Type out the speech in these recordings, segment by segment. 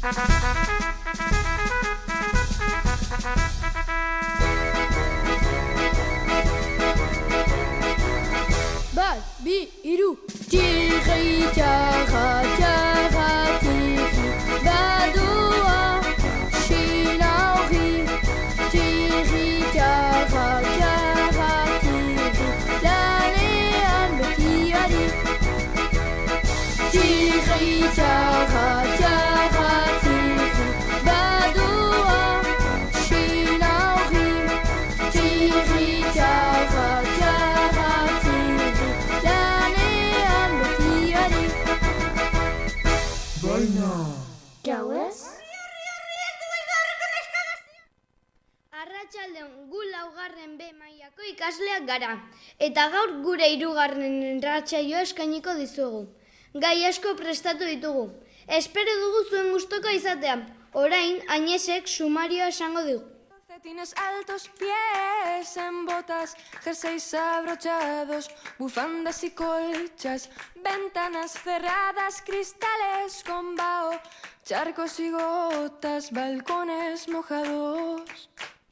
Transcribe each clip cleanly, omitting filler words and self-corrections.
Bat, bi, hiru. Tiri, tiara, tiara, tiri. Badoa, xinauri. Tiri, tiara, tiara, tiri. Lanean betiari. Tiri, tiara, tiara, tiri. Badoa, xinauri. Tiri, tiara, tiara, tiri. Lanean betiari. Gauez? Arratsaldeon, gu laugarren B mailako ikasleak gara, eta gaur gure hirugarren irratsaioa eskainiko dizugu. Gai asko prestatu ditugu. Espero dugu zuen gustuko izatea. Orain, Ainesek sumarioa esango digu. Calcetines altos, pies en botas, jerseys abrochados, bufandas y colchas, ventanas cerradas, cristales con vaho, charcos y gotas, balcones mojados.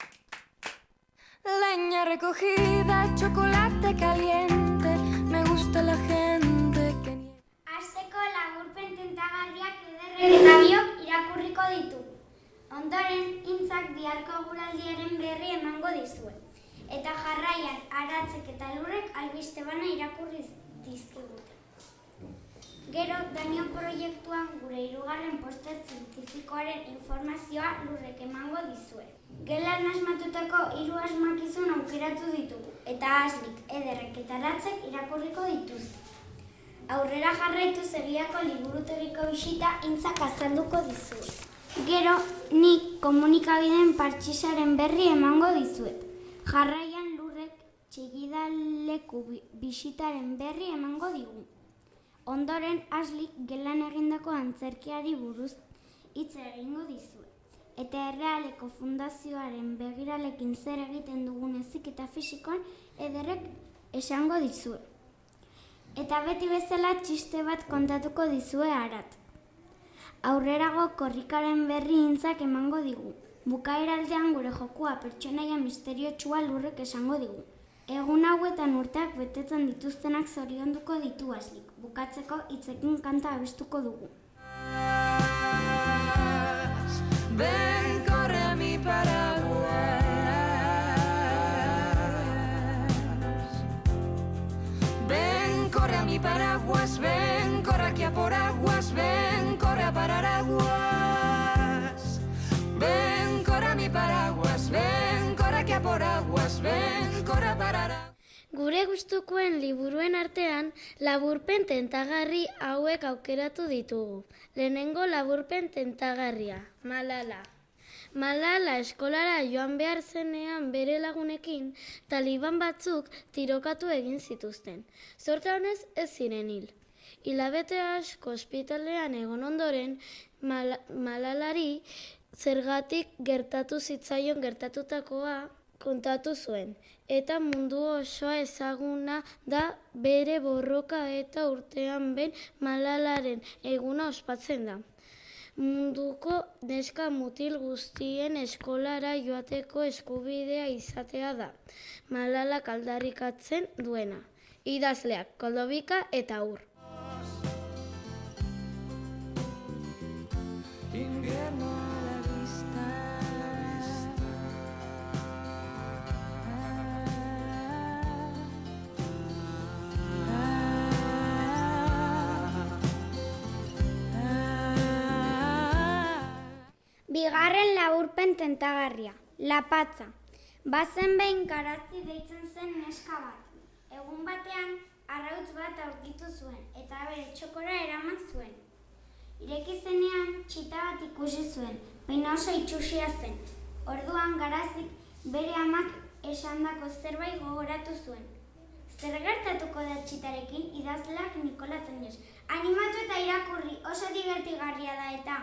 Leña recogida, chocolate caliente, me gusta la gente que niega. Hasteko laburpen tentagarriak ederren eta biok irakurriko ditu. Ondoren, hintzak biharko eguraldiaren berri emango dizue. Eta jarraian, aratzek eta lurrek albiste bana irakurri dizkigute. Gero, Danio proiektuan gure hirugarren poster zientifikoaren informazioa lurrek emango dizue. Gelan asmatutako 3 asmakizun aukeratu ditugu, eta Aslik, Ederrek eta Aratzek irakurriko dituzte. Aurrera jarraitu Zebiako liburutegiko bisita hintzak azalduko dizue. Gero, nik komunikabideen partxisaren berri emango dizuet. Jarraian lurrek txigidaleku bisitaren berri emango digu. Ondoren, Aslik gelan egindako antzerkiari buruz hitz egingo dizue. Eta Errealeko fundazioaren begiralekin zer egiten dugun heziketa fisikoan Ederrek esango dizue. Eta beti bezala txiste bat kontatuko dizue Arat. Aurrerago korrikaren berri hintzak emango digu. Bukaeraldean gure jokua pertsonaia misteriotsua lurrek esango digu. Egun hauetan urteak betetzen dituztenak zorionduko ditu Aslik. Bukatzeko hitzekin kanta abestuko dugu. Ven, corre a mi paraguas. Ven, corre a mi paraguas. Ven, corre aquí a por aguas. Ven, corre a parar aguas. Ven, corre a mi paraguas. Ven, corre aquí a por aguas. Ven, corre a parar aguas. Gure gustukoen liburuen artean, laburpen tentagarri hauek aukeratu ditugu. Lehenengo laburpen tentagarria, Malala. Malala eskolara joan behar zenean bere lagunekin, taliban batzuk tirokatu egin zituzten. Zorte honez ez ziren hil. Hilabete asko ospitalean egon ondoren, Malalari zergatik gertatu zitzaion gertatutakoa kontatu zuen. Eta mundu osoa ezaguna da bere borroka eta urtean behin Malalaren eguna ospatzen da. Munduko neska mutil guztien eskolara joateko eskubidea izatea da. Malala aldarrikatzen duena. Idazleak Koldobika eta Ur. Invierno a la vista. Bigarren laburpen tentagarria, Lapatza. Bazen behin Garazi deitzen zen neska bat. Egun batean, arrautz bat aurkitu zuen, eta bere txokora eraman zuen. Ireki zenean, txita bat ikusi zuen, baina oso itsusia zen. Orduan Garazik bere amak esandako zerbait gogoratu zuen. Zer gertatuko da txitarekin idazleak Nikola Toñez. Animatu eta irakurri, oso divertigarria da eta.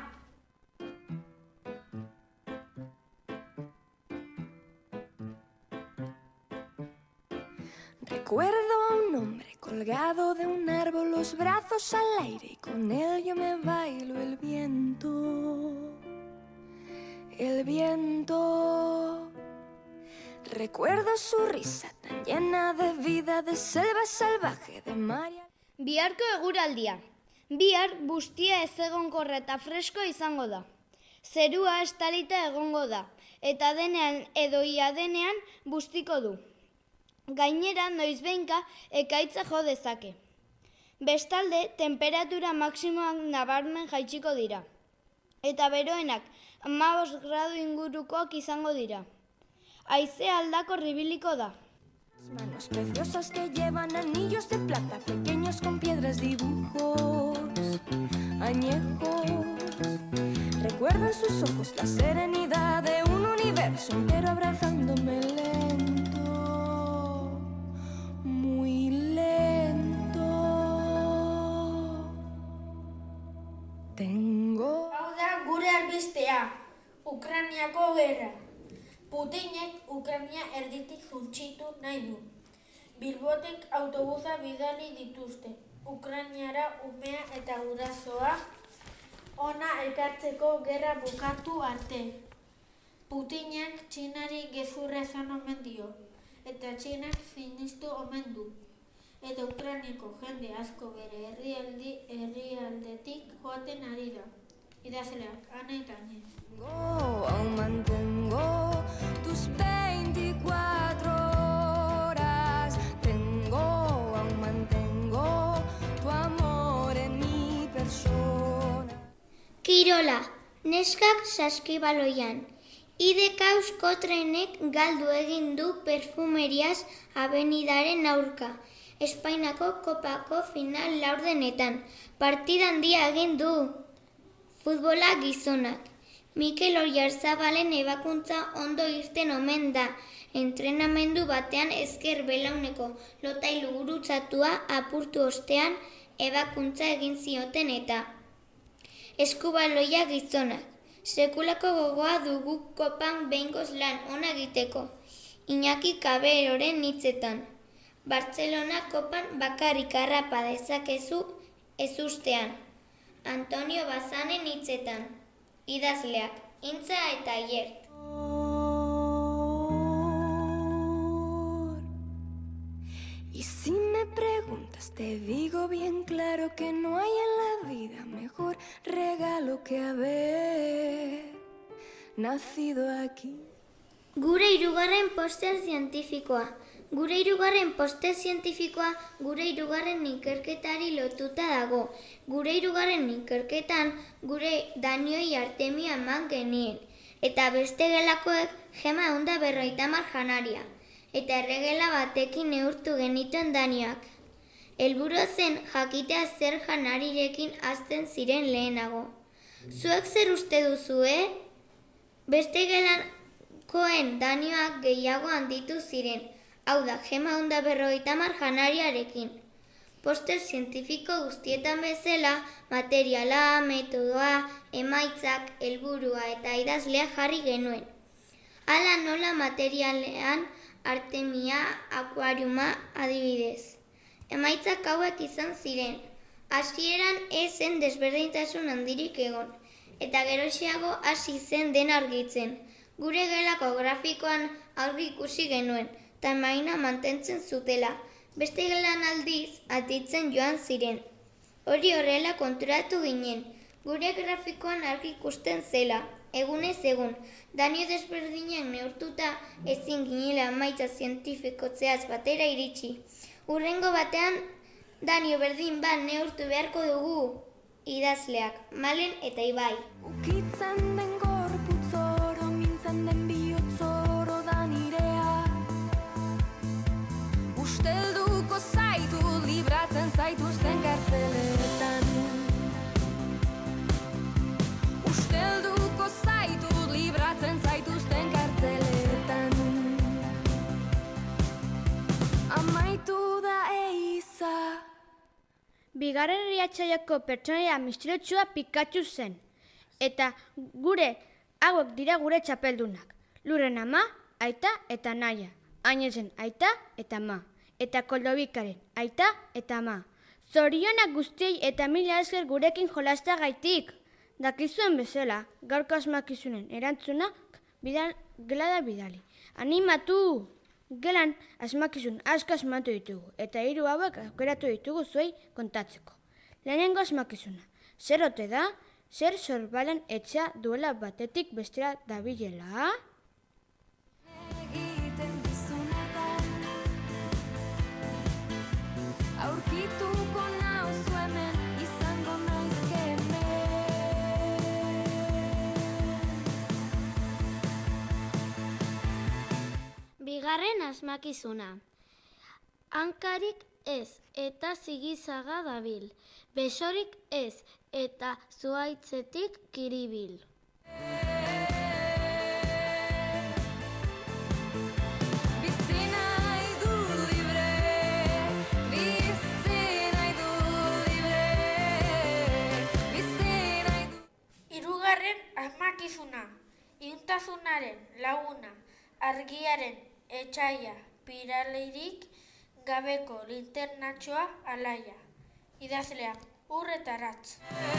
Recuerdo a un hombre colgado de un árbol los brazos al aire y con él yo me bailo el viento. El viento. Recuerdo su risa tan llena de vida, de selva salvaje, de mar. Biharko eguraldia. Bihar bustia ezegonkorra eta fresko izango da. Zerua estalita egongo da, eta denean edo ia denean bustiko du. Gainera, noizbehinka ekaitza jo dezake. Bestalde, temperatura maksimoak nabarmen jaitsiko dira. Eta beroenak 15 gradu ingurukoak izango dira. Haize aldakor ibiliko da. Manos preciosas que llevan anillos de plata, pequeños con piedras, dibujos añejos. Recuerdo en sus ojos la serenidad de un universo entero abrazándome lento, muy lento. Tengo... Hau da gure albistea, Ukrainiako gerra. Putinek Ukraina erditik zultzitu nahi du. Bilbotik autobusa bidali dituzte. Ukrainara umea eta gurasoa ona ekartzeko gerra bukatu arte. Putinek Txinari gezurra esan omen dio, eta Txinak sinistu omen du. Eta Ukrainako jende asko bere herrialdetik joaten ari da. Idazleak, Ana eta Añez. Aún mantengo tus 24 horas. Aún mantengo tu amor en mi persona. Kirola, neskak saskibaloian. Idekausko trenek galdu egin du perfumeriaz abenidaren aurka. Espainako kopako final laurdenetan. Partida handia egin du. Futbola gizonak. Mikel Oyarzabalen ebakuntza ondo irten omen da. Entrenamendu batean ezker belauneko lotailu gurutzatua apurtu ostean ebakuntza egin zioten eta. Eskubaloia gizonak. Sekulako gogoa dugu kopan behingoz lan ona egiteko. Iñaki Kaberoren hitzetan. Bartzelona kopan bakarrik harrapa dezakezu ezustean. Antonio Bazanen hitzetan. Idazleak, Intza eta Iert. Y si me preguntas, te digo bien claro que no hay en la vida mejor regalo que haber nacido aquí. Gure hirugarren poster zientifikoa. Gure hirugarren ikerketari lotuta dago. Gure hirugarren ikerketan gure Danioi Artemia eman genien. Eta beste gelakoek Gema 150 janaria. Eta erregela batekin neurtu genituen Danioak. Helburua zen jakitea zer janarirekin hazten ziren lehenago. Zuek zer uste duzue? Beste gelakoen Danioak gehiago handitu ziren. Hau da, Gema 150 janariarekin. Poster zientifiko guztietan bezala, materiala, metodoa, emaitzak, helburua eta idazlea jarri genuen. Hala nola materialean Artemia akuariuma adibidez. Emaitzak hauek izan ziren. Hasieran ez zen desberdintasun handirik egon, eta geroxeago hasi zen den argitzen. Gure gelako grafikoan argi ikusi genuen, tamaina mantentzen zutela. Beste gelan aldiz atitzen joan ziren. Hori horrela konturatu ginen. Gure grafikoan argi ikusten zela. Egunez egun, Danio desberdinak neurtuta ezin ginela emaitza zientifikotzeaz batera iritsi. Hurrengo batean, Danio berdin bat neurtu beharko dugu. Idazleak, Malen eta Ibai. Ukitzen den gorputz oro, mintzen den bihotz oro da nirea. Ustelduko zaitu, libratzen zaituzten kartzeletan. Ustelduko zaitu, libratzen zaituzten kartzeletan. Amaitu da eiza. Bigarren Riatzaioko pertsonaia misteriotsua Pikachu zen. Eta hauek dira gure txapeldunak. Lurren ama, aita eta naia. Añezen aita eta ama. Eta Koldobikaren aita eta ama. Zorionak guztiei eta mila esker gurekin jolastagaitik. Dakizuen bezala, gaurko asmakizunen erantzunak gelada bidali. Animatu! Gelan asmakizun asko asmatu ditugu eta 3 hauek aukeratu ditugu zuei kontatzeko. Lehenengo asmakizuna, zer ote da? Zer sorbalen etxea duela batetik bestera dabilela? Egiten dizunetan aurkituko nauzu hemen izango naiz hemen. Bigarren asmakizuna. Hankarik ez eta zigizaga dabil. Besorik ez eta zuhaitzetik kiribil. Bizi nahi du libre, bizi nahi du libre, bizi nahi du. Hirugarren asmakizuna. Iluntasunaren laguna, argiaren etsaia, piralerik gabeko linternatxoa alaia. Idazleak, Urretaratz.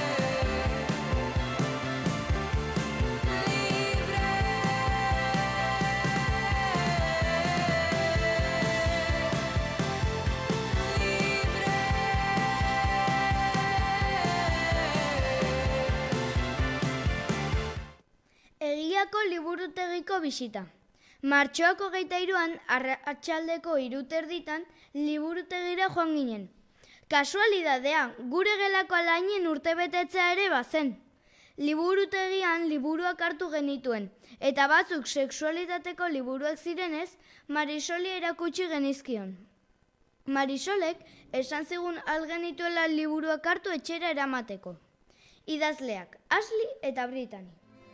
Egiako liburutegiko bisita. Martxoak 23an arratsaldeko 3:30 liburutegira joan ginen. Kasualidadea, gure gelako alainen urtebetetzea ere bazen. Liburutegian liburuak hartu genituen, eta batzuk sexualitateko liburuak zirenez, Marisoli erakutsi genizkion. Marisolek esan zigun algenituela liburuak hartu etxera eramateko. Idazleak, Ashley eta Brittany.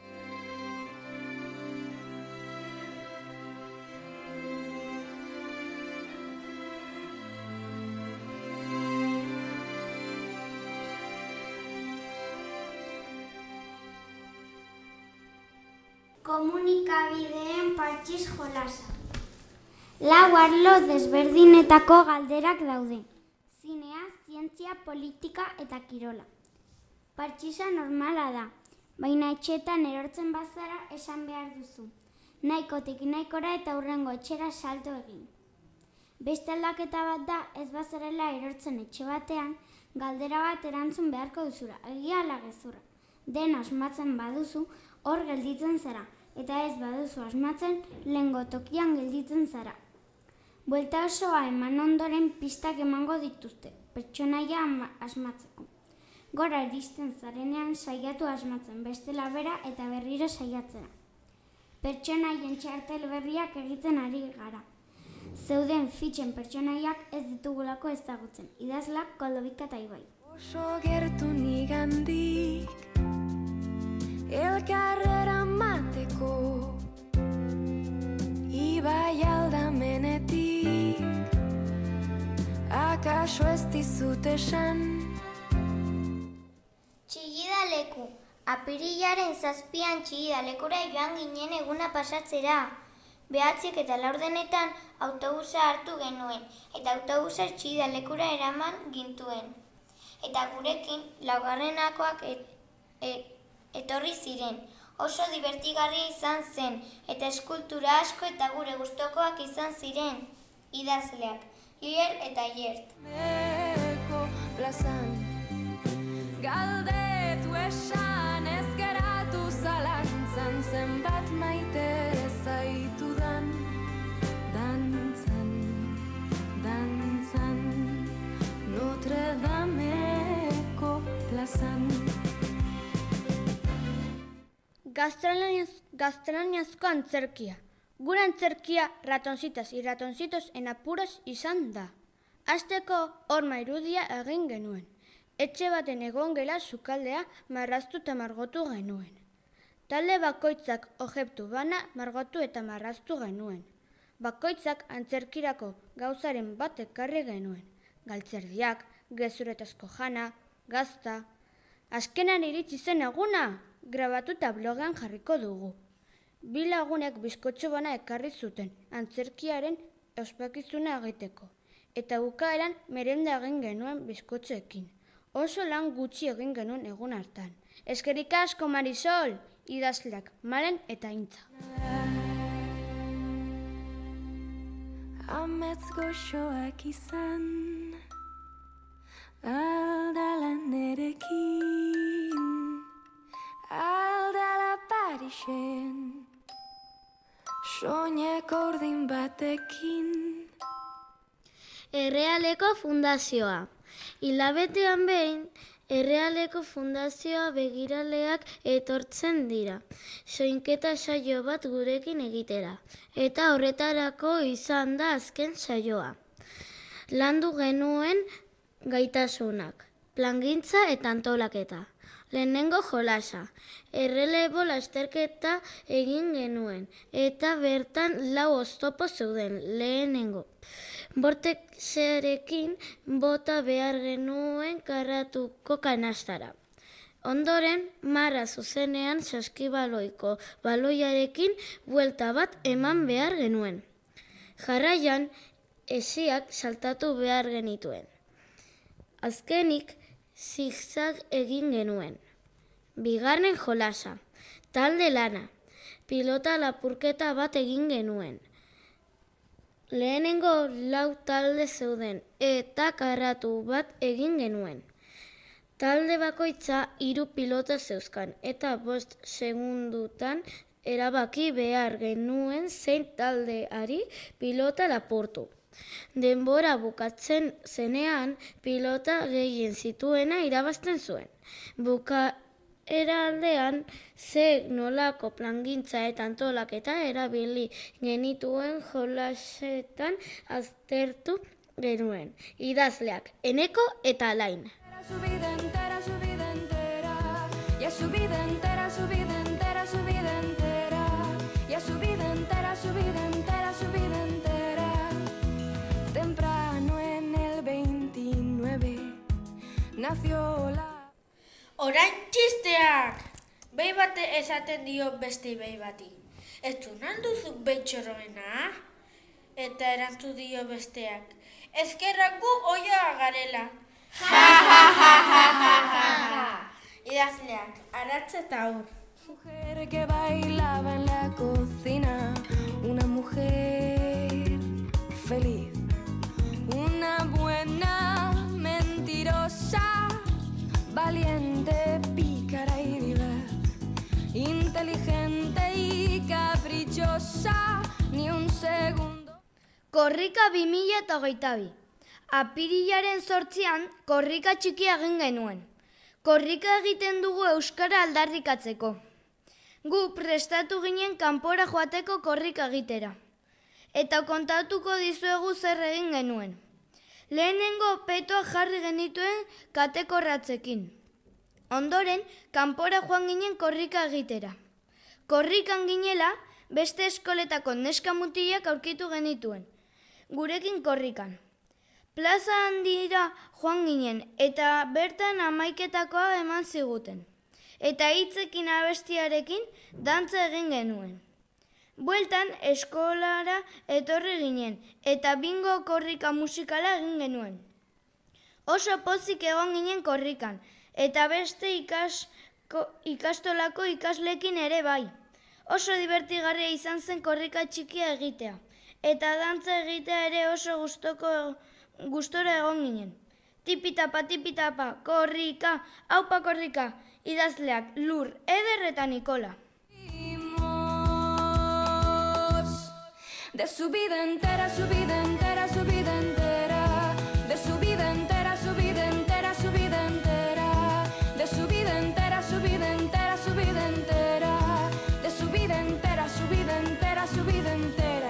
Komunikabideen partxiz jolasa. 4 arlo desberdinetako galderak daude. Zinea, zientzia, politika eta kirola. Partxiza normala da, baina etxetan erortzen bazara esan behar duzu. Nahikotik nahikora eta hurrengo etxera salto egin. Beste aldaketa bat da, ez bazarela erortzen etxe batean, galdera bat erantzun beharko duzura, egia ala gezurra. Den asmatzen baduzu, hor gelditzen zara, eta ez baduzu asmatzen, lehengo tokian gelditzen zara. Buelta osoa eman ondoren pistak emango dituzte, pertsonaia asmatzeko. Gora iristen zarenean saiatu asmatzen, bestela bera eta berriro saiatzera. Pertsonaien txartel berriak egiten ari gara. Zeuden fitxen pertsonaiak ez ditugulako ezagutzen, idazlak Koldobika eta Ibai. Oso gertu nigandik elkarrera mateko Ibai aldamenetik akaso ez dizut esan. Txillidaleku. Apirilaren 7an Txillidalekura joan ginen eguna pasatzera. 9 eta 4 autobusa hartu genuen, eta autobusa Txillidalekura eraman gintuen. Eta gurekin 4akoak etorri ziren. Oso divertigarria izan zen, eta eskultura asko eta gure gustokoak izan ziren. Idazleak, Lier eta Jert. Neko plazan galdetu esan ez geratu zalantzan zenbat maite zaitudan dantzan, dantzan Notre Dameko plazan. Gaztelaniazko antzerkia. Gure antzerkia Ratoncitas y Ratoncitos en apuros izan da. Hasteko horma irudia egin genuen. Etxe baten egon gela sukaldea marraztu eta margotu genuen. Talde bakoitzak objektu bana margotu eta marraztu genuen. Bakoitzak antzerkirako gauzaren bat ekarri genuen. Galtzerdiak, gezuretazko jana, gazta. Azkenan iritsi zen eguna, grabatu eta blogean jarriko dugu. 2 lagunek bizkotxo bana ekarri zuten antzerkiaren ospakizuna egiteko. eta bukaeran merenda egin genuen bizkotxoekin. Oso lan gutxi egin genuen egun hartan. Eskerrik asko, Marisol, idazleak, Malen eta Intza. Amets goxoak izan, aldala nerekin, aldala Parisen, soineko urdin batekin. Errealeko fundazioa. Hilabetean behin, Errealeko fundazioa begiraleak etortzen dira, soinketa saio bat gurekin egitera, eta horretarako izan da azken saioa. Landu genuen gaitasunak, plangintza eta antolaketa. Lehenengo jolasa, errelebo lasterketa egin genuen, eta bertan 4 oztopo zeuden, lehenengo. Bortexerekin bota behar genuen karratuko kanastara. Ondoren, marra zuzenean saskibaloiko baloiarekin buelta bat eman behar genuen. Jarraian, hesiak saltatu behar genituen. Azkenik, zigzag egin genuen. Bigarren jolasa, talde lana, pilota lapurketa bat egin genuen. Lehenengo 4 talde zeuden eta karratu bat egin genuen. Talde bakoitza 3 pilota zeuzkan eta 5 segundutan erabaki behar genuen zein taldeari pilota lapurtu. Denbora bukatzen zenean pilota gehien zituena irabazten zuen. Bukaeraldean ze nolako plangintza eta antolaketa erabili genituen jolasetan aztertu genuen. Idazleak, Eneko eta Alain. Su vida entera, su vida entera, y a su vida entera, su vida entera, su vida entera, y a su vida entera, su vida entera, su vida entera. Temprano en el 29 nació la... Orain txisteak! Behi bate esaten dio beste behi bati. Ez du nanduzu betxoroena? Eta erantu dio besteak. Ezkerrak gu oia garela. Idazleak, Aratz eta Haur. Mujer que bailaba en la cocina, una mujer feliz, una buena mentirosa, valiente, pícara y vivaz, inteligente y caprichosa, ni un segundo. Korrika 2022. Apirilaren 8an korrika txikia egin genuen. Korrika egiten dugu euskara aldarrikatzeko. Gu prestatu ginen kanpora joateko korrika egitera. Eta kontatuko dizuegu zer egin genuen. Lehenengo petoa jarri genituen katekorratzekin. Ondoren, kanpora joan ginen korrika egitera. Korrikan ginela, beste eskoletako neska mutilak aurkitu genituen. Gurekin korrikan. Plaza handira joan ginen eta bertan 11etakoa eman ziguten. Eta hitzekin abestiarekin dantza egin genuen. Bueltan eskolara etorri ginen eta bingo korrika musikala egin genuen. Oso pozik egon ginen korrikan eta beste ikastolako ikaslekin ere bai. Oso divertigarria izan zen korrika txikia egitea eta dantza egitea ere oso gustora egon ginen. Tipitapa, korrika, aupa korrika, idazleak Lur, Eder eta Nikola. De su vida entera, su vida entera, su vida entera, de su vida entera, su vida entera, su vida entera, de su vida entera, su vida entera, su vida entera, de su vida entera, su vida entera, su vida entera.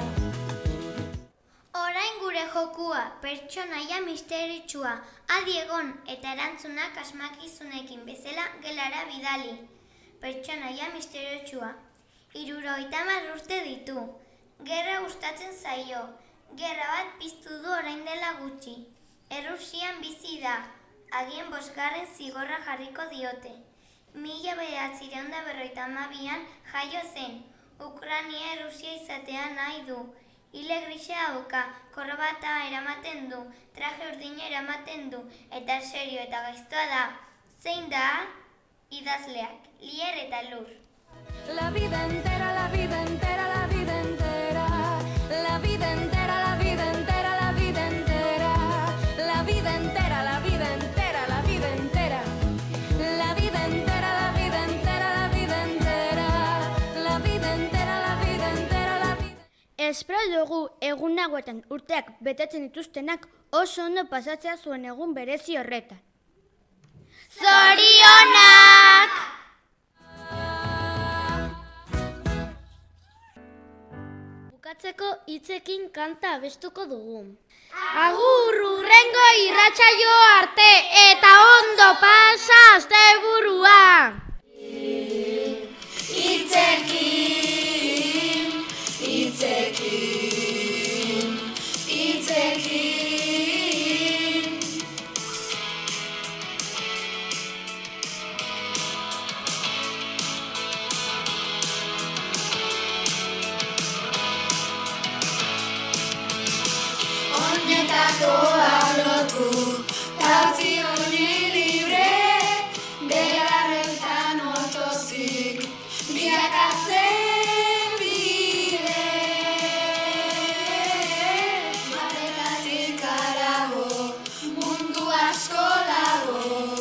Orain gure jokua, pertsonaia misteritsua, adi egon eta erantzunak asmakizunekin bezala gelara bidali. Pertsonaia misteritsua, 70 urte ditu. Gerra gustatzen zaio. Gerra bat piztu du orain dela gutxi. Errusian bizi da. Agian 5. zigorra jarriko diote. 1952an jaio zen. Ukraina Errusia izatea nahi du. Ile grisa dauka, korbata eramaten du, traje urdina eramaten du, eta serio eta gaiztoa da. Zein da? Idazleak, Lier eta Lur. La vida entera, la vida entera, la vida entera. La vida entera, la vida entera, la vida entera. La vida entera, la vida entera, la vida entera. La vida entera, la vida entera, la vida entera. La vida entera, la vida entera, la vida. Espero dugu egun hauetan urteak betetzen dituztenak oso ondo pasatzea zuen egun berezi horretan. Zorionak! Bukatzeko hitzekin kanta abestuko dugu. Agur hurrengo irratsaio arte eta ondo pasa asteburua! Hitzekin, hitzekin, hitzekin. Oinetakoa lotu, tautzi honi libre, belarretan otozik, bilakatzen bide. Marretatik harago, mundu asko dago,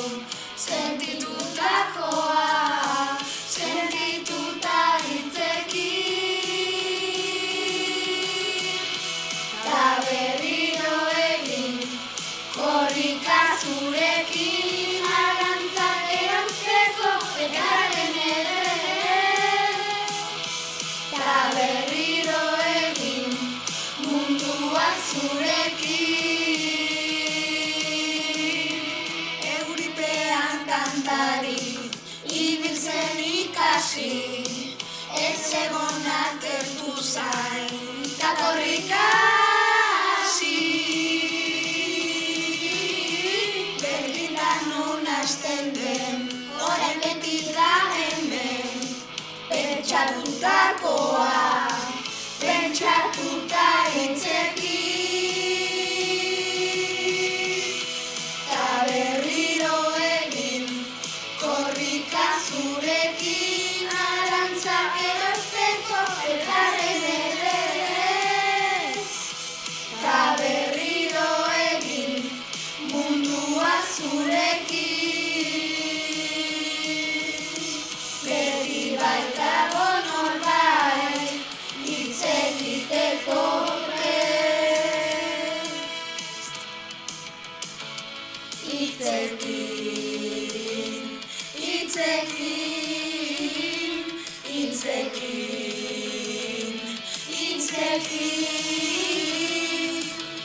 sentitutakoa, sentituta hitzekin. Ta berriro egin, korrika zurekin, arantzak erantzeko ekaren ere. Ta berriro egin, mundua zurekin. Euripean kantari, ibiltzen ikasi, ez egon atertu zain, ta korrika hasi. Berlindan non hasten den, orain beti da hemen, pentsatutakoa, pentsatuta hitzekin. Ta berriro egin, korrika zurekin, arantzak erosteko elkarren ere. Ta berriro egin, mundua zurekin. Beti baitago norbait, hitz egiteko prest. Hitzekin, hitzekin, hitzekin, hitzekin.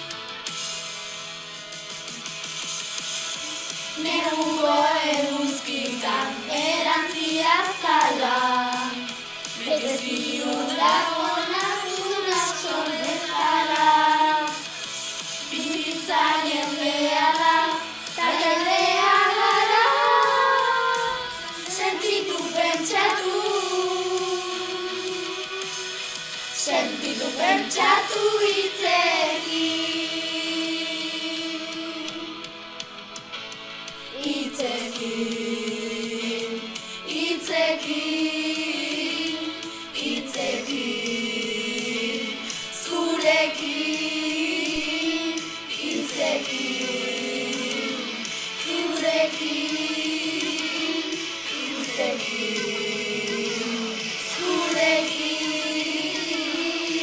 Neguko eguzkitan erantzia zala, bete ziurako natura sorrezala. Bizitza jendea da, ta jendea gara, sentitu pentsatu, sentitu pentsatu hitzekin. Hitzekin, hitzekin, hitzekin, zurekin, hitzekin, zurekin, hitzekin, zurekin.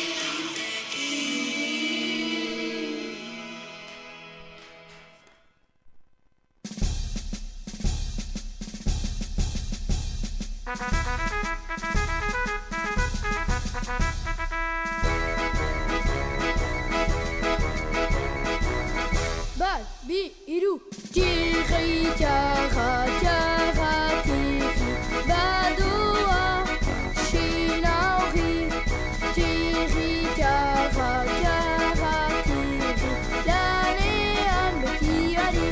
Bat, bi, hiru. Tiri, txarra, txarra, tiri. Badoa, xinauri. Tiri, txarra, txarra, tiri. Lanean beti ari.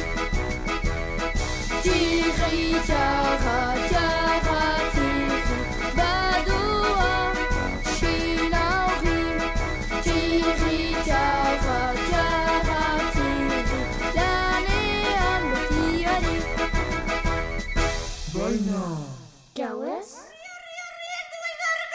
Tiri, txarra, txarra, tiri. Badoa, xinauri. Tiri, Jau ez?